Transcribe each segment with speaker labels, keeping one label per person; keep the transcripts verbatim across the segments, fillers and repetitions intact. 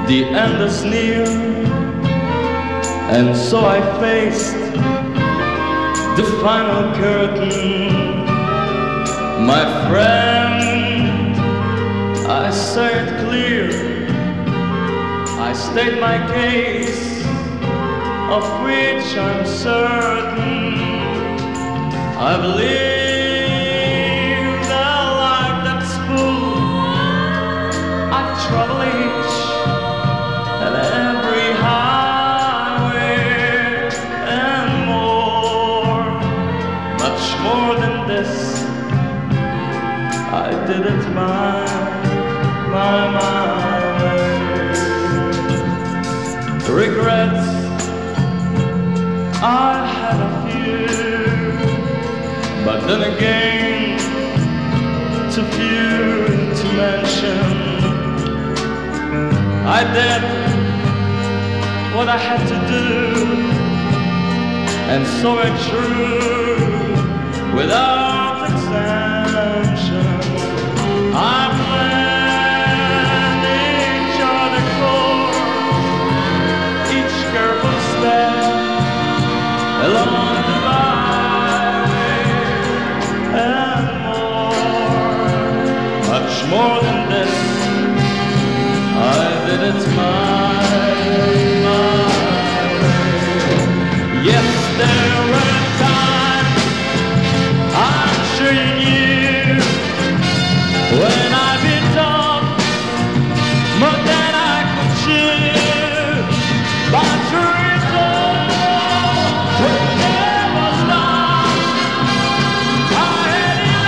Speaker 1: The end is near, and so I faced the final curtain. My friend, I say it clear, I state my case, of which I'm certain. I believe that life that's full of trouble each and every highway and more, much more than this. I did it my, my, my way. Regrets, I had a few, but then again, too few to mention. I did what I had to do, and so it true, without exemption. I planned each other course, each careful step along the byway, and more, much more than this. I did it my, my way. Yes, there were times, I'm sure you knew, when I bit off more than I could chew. But through it all, when there was none, I had it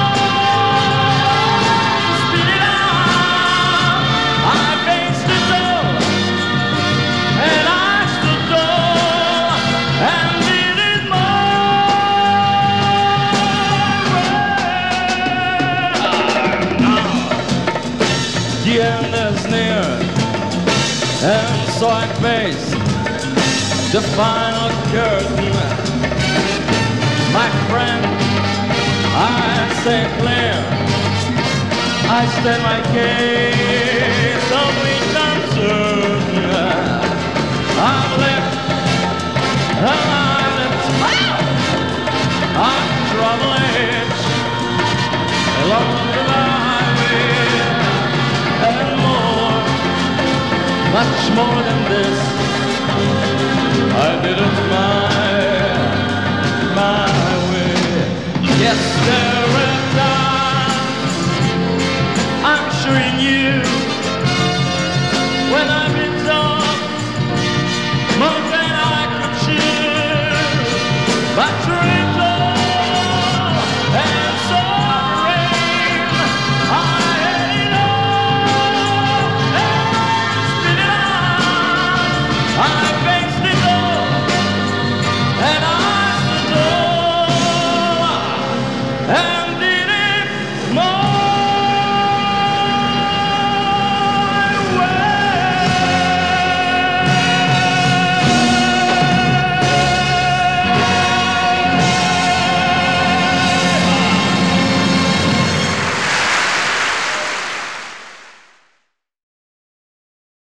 Speaker 1: all, spit it out. I faced it all, and I stood tall, and did it my way. The end is near, and so I face the final curtain. My friend, I say clear, I state my case, of which I'm certain. I'm left alive, I'm traveling along the highway, and more, much more than this. I did it my